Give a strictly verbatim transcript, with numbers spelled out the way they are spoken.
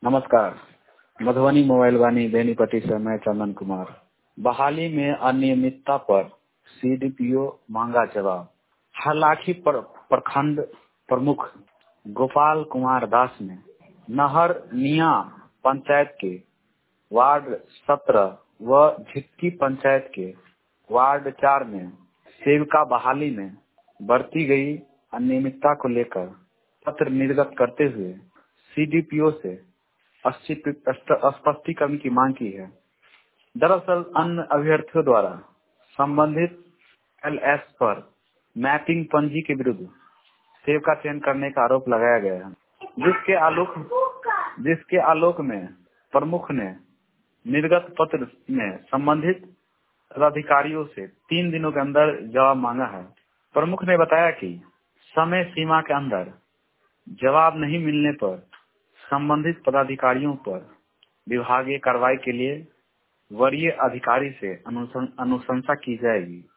नमस्कार। मधुबनी मोबाइल वाणी बेनीपट्टी से मैं चंदन कुमार। बहाली में अनियमितता पर सीडीपीओ मांगा जवाब। हालांकि पर, प्रखंड प्रमुख गोपाल कुमार दास ने नहर निया पंचायत के वार्ड सत्रह व झिटकी पंचायत के वार्ड चार में सेविका बहाली में बरती गई अनियमितता को लेकर पत्र निर्गत करते हुए सीडीपीओ से स्पष्टीकरण की मांग की है। दरअसल अन्य अभ्यर्थियों द्वारा संबंधित एलएस पर मैपिंग पंजी के विरुद्ध सेविका चयन करने का आरोप लगाया गया है, जिसके आलोक जिसके आलोक में प्रमुख ने निर्गत पत्र में संबंधित अधिकारियों से तीन दिनों के अंदर जवाब मांगा है। प्रमुख ने बताया कि समय सीमा के अंदर जवाब नहीं मिलने पर संबंधित पदाधिकारियों पर विभागीय कार्रवाई के लिए वरीय अधिकारी से अनुशंसा की जाएगी।